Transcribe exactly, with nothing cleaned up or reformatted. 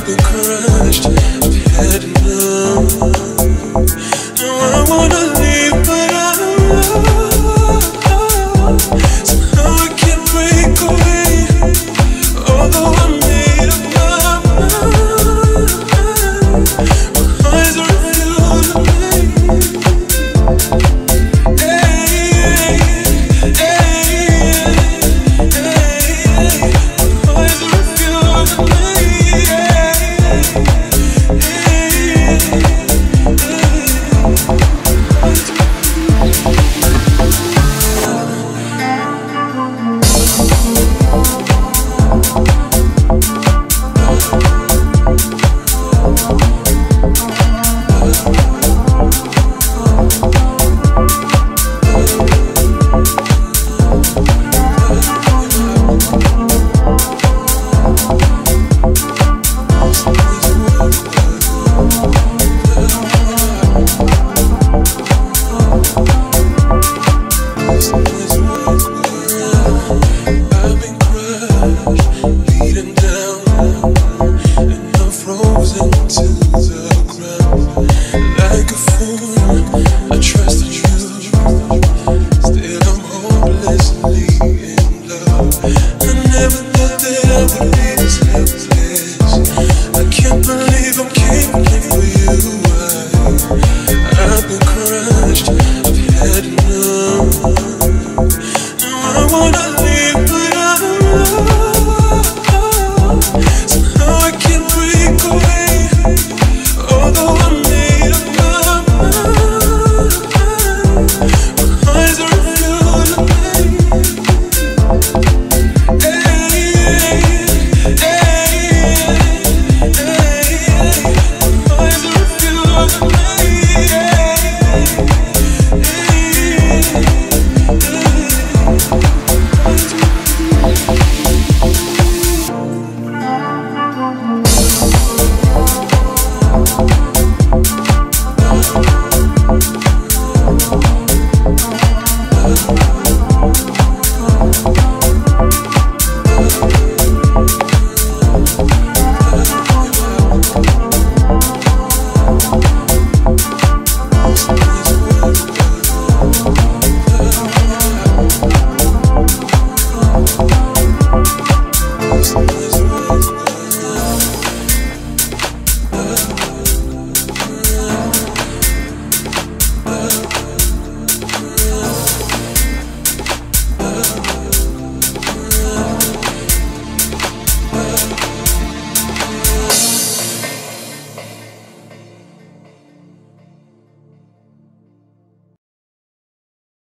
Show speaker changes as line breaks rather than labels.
been crushed, had enough. Now I wanna leave, but I somehow I can't break away. Although I made up my mind, my eyes are filled with pain. Hey, hey, hey, my eyes are filled with pain. I've been crushed, beaten down, and I'm frozen to the ground. Like a fool, I trusted you. Still I'm hopelessly in love. I never thought that I would be this helpless. I can't believe